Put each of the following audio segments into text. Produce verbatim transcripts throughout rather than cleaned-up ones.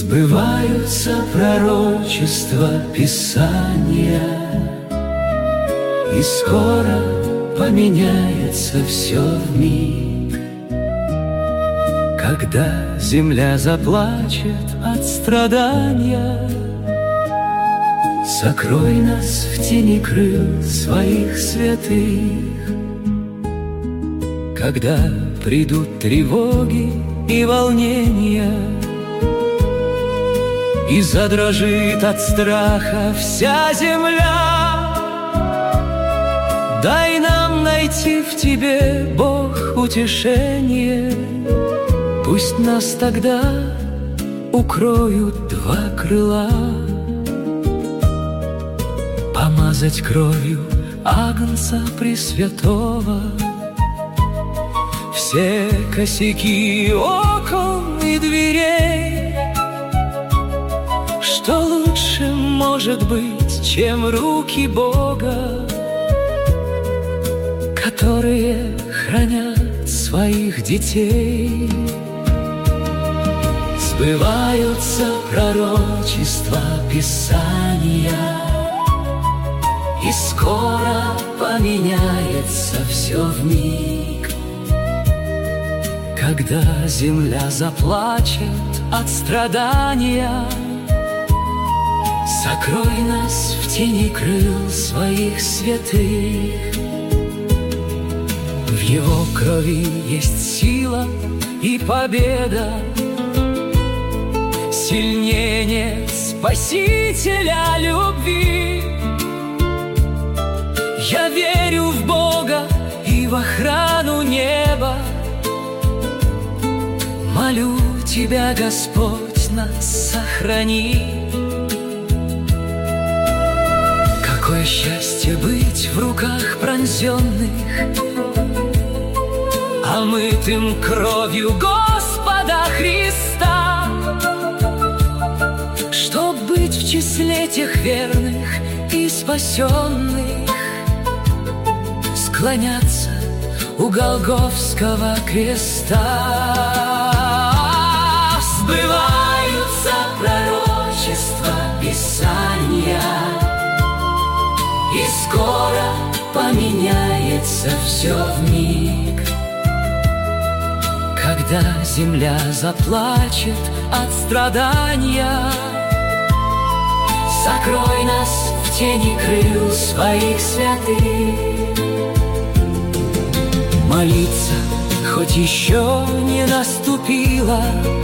Сбываются пророчества Писания, и скоро поменяется все вмиг. Когда земля заплачет от страдания, сокрой нас в тени крыл своих святых. Когда придут тревоги и волнения, и задрожит от страха вся земля, дай нам найти в Тебе, Бог, утешение. Пусть нас тогда укроют два крыла, помазать кровью Агнца Пресвятого все косяки окон и дверей. Что лучше может быть, чем руки Бога, которые хранят своих детей? Сбываются пророчества Писания, и скоро поменяется все вмиг. Когда земля заплачет от страдания, сокрой нас в тени крыл своих святых. В Его крови есть сила и победа, сильнее нет Спасителя любви. Я верю в Бога и в охрану неба. Молю Тебя, Господь, нас сохрани. Какое счастье быть в руках пронзенных, омытым кровью Господа Христа, чтоб быть в числе тех верных и спасенных, склоняться у Голгофского креста. Сбываются пророчества Писания, и скоро поменяется все вмиг. Когда земля заплачет от страдания, сокрой нас в тени крыл своих святых. Молиться хоть еще не наступила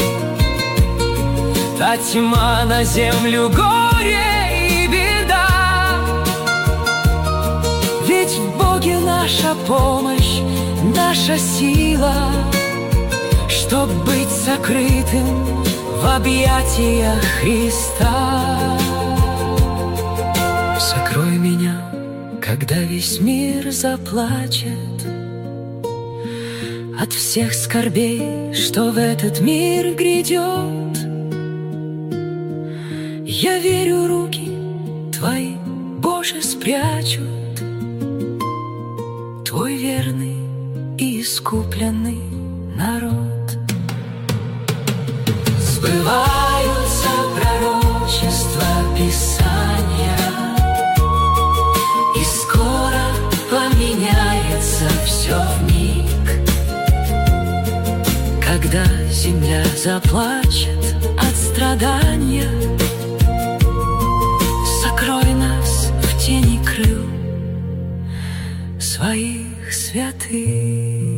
та тьма на землю, горе и беда. Ведь в Боге наша помощь, наша сила, чтоб быть сокрытым в объятиях Христа. Сокрой меня, когда весь мир заплачет от всех скорбей, что в этот мир грядет. Я верю, руки Твои, Боже, спрячут Твой верный и искупленный народ. Сбываются пророчества Писания, и скоро поменяется все вмиг. Когда земля заплачет от страдания, сокрой нас в тени крыл своих святых.